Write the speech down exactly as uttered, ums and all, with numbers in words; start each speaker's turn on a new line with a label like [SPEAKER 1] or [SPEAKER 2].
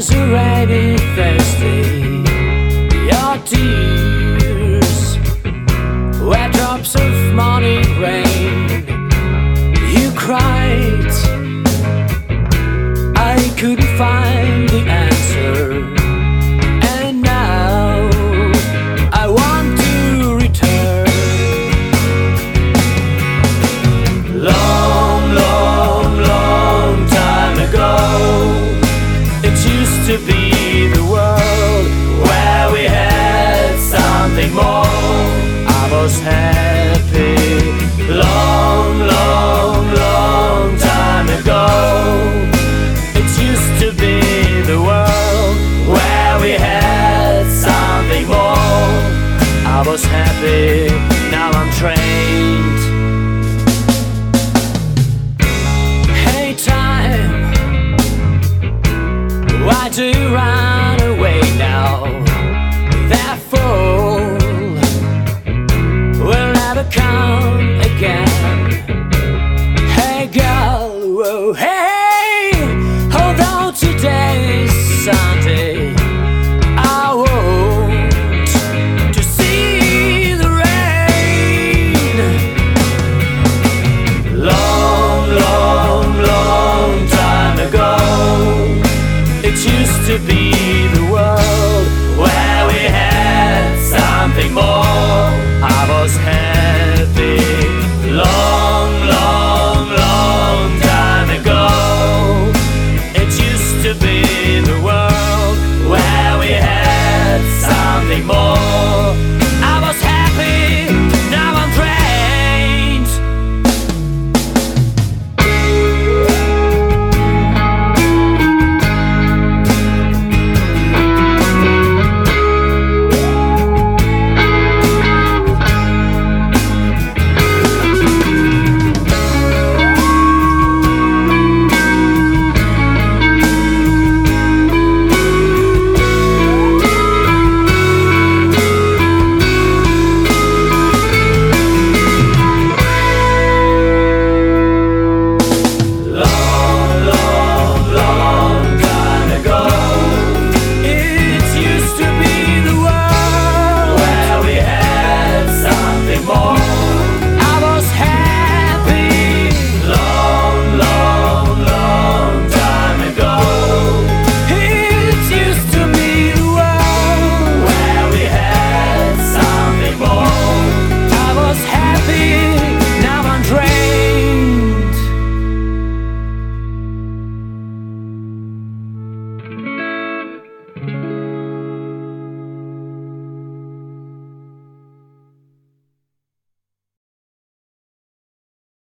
[SPEAKER 1] was a rainy Thursday. Your tears were drops of morning rain. You cried, I couldn't find the answer, and now I want to return. Long, long, long time ago, it used to be the world where we had something more. I was happy. Long, long, long time ago, it used to be the world where we had something more. I was happy, now I'm trained. Hey time, why do you run away now? That fool will never come again.